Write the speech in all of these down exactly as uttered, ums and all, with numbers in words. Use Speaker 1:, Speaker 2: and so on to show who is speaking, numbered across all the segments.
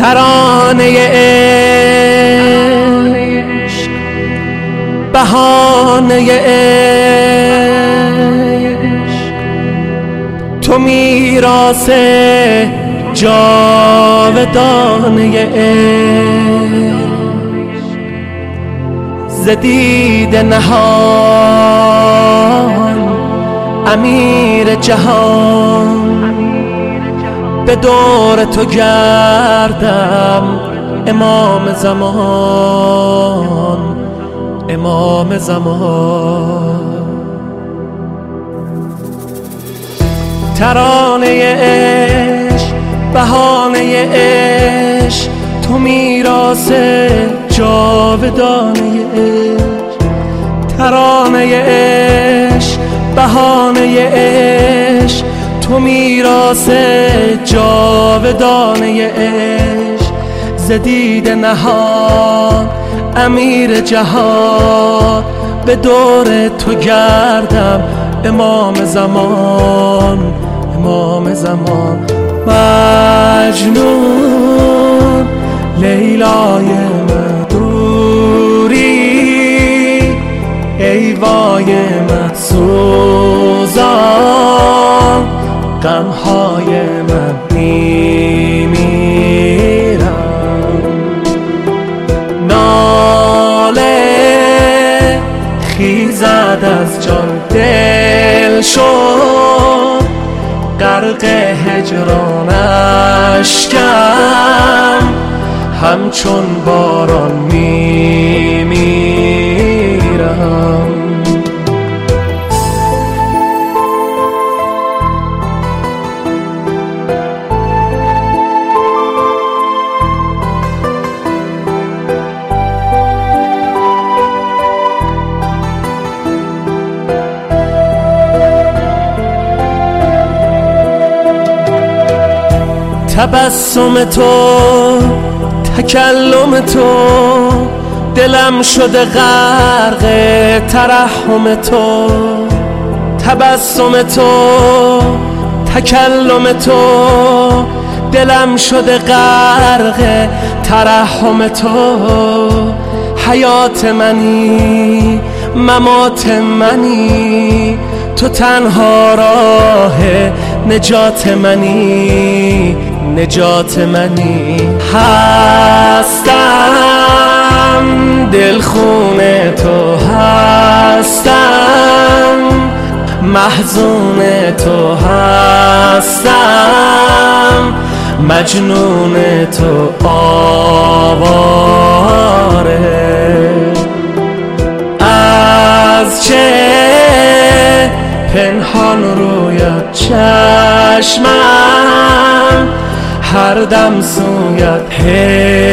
Speaker 1: ترانه عشق، بهانه عشق، تو میراث جاودانه عشق، ز دیده نهان امیر جهان، به دور تو گردم امام زمان، امام زمان. ترانه عشق، بهانه عشق، تو میراث جاودانه عشق، ترانه عشق، بهانه عشق، تو میراث جاودانه عشق، ز دیده نهان امیر جهان، به دور تو گردم امام زمان، امام زمان. مجنون لیلای مدوری، ای وای من سوزان، غمهای من میمیرم. ناله خیزد از جان دل شد، غرق هجران اشکم، همچون باران میمیرم. تبسم تو، تکلم تو، دلم شده غرق ترحم تو. تبسم تو، تکلم تو، دلم شده غرق ترحم تو. حیات منی، ممات منی، تو تنها راه نجات منی، نجات منی. هستم دلخون تو، هستم محزون تو، هستم مجنون تو، آواره. از چه پنهان رویت چشمم، هر دم سویت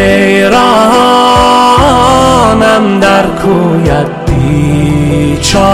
Speaker 1: حیرانم، در کویت بیچاره.